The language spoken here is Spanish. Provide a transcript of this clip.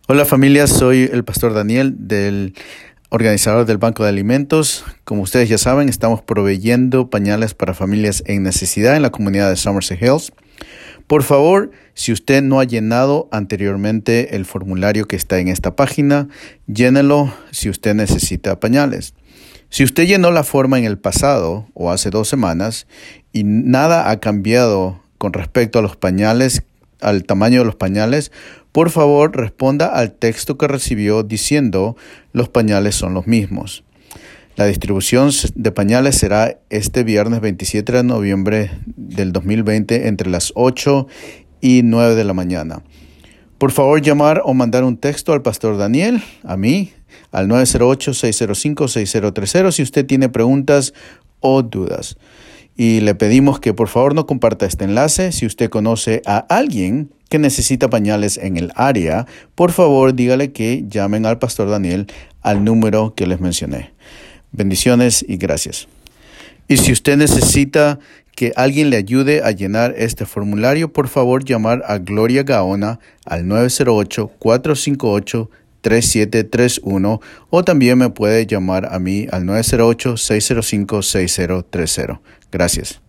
Hola familia, soy el pastor Daniel, del organizador del Banco de Alimentos. Como ustedes ya saben, estamos proveyendo pañales para familias en necesidad en la comunidad de Somerset Hills. Por favor, si usted no ha llenado anteriormente el formulario que está en esta página, llénelo si usted necesita pañales. Si usted llenó la forma en el pasado o hace 2 semanas y nada ha cambiado con respecto a los pañales, al tamaño de los pañales, por favor responda al texto que recibió diciendo los pañales son los mismos. La distribución de pañales será este viernes 27 de noviembre del 2020 entre las 8 y 9 de la mañana. Por favor, llamar o mandar un texto al pastor Daniel, a mí, al 908-605-6030 si usted tiene preguntas o dudas. Y le pedimos que por favor no comparta este enlace. Si usted conoce a alguien que necesita pañales en el área, por favor dígale que llamen al pastor Daniel al número que les mencioné. Bendiciones y gracias. Y si usted necesita que alguien le ayude a llenar este formulario, por favor llamar a Gloria Gaona al 908-458-3731 o también me puede llamar a mí al 908-605-6030. Gracias.